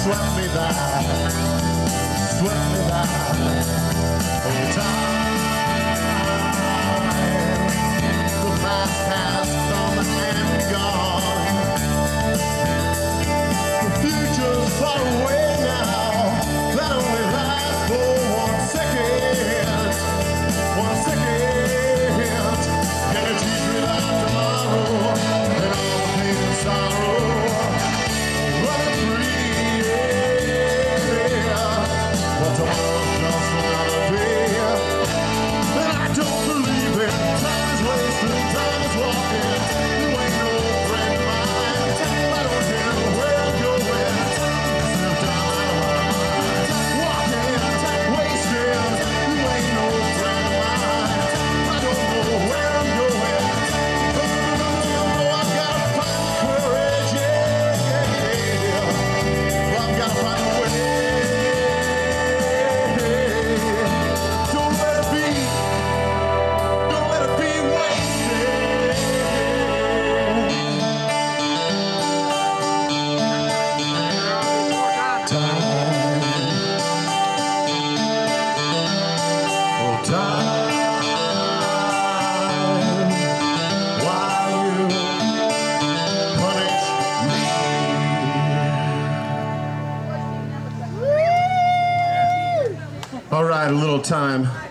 swept me back, swept me back. Oh, time, the past has come and gone. The future's far away now. That only lasts for 1 second, 1 second. Can you teach me that tomorrow and all the pain and sorrow? Running free, yeah. But tomorrow's just another day, and I don't believe it. Time is wasted, time is walking. You ain't no friend of mine. I don't care where I'm going. Except down my mind. Walking, wasted. You ain't no friend of mine. I don't know where I'm going. Oh, I've gotta find the courage, yeah. I've gotta find a way. Don't let it be. Don't let it be wasted. Time. Oh, time. Why you punish me? All right, a little time.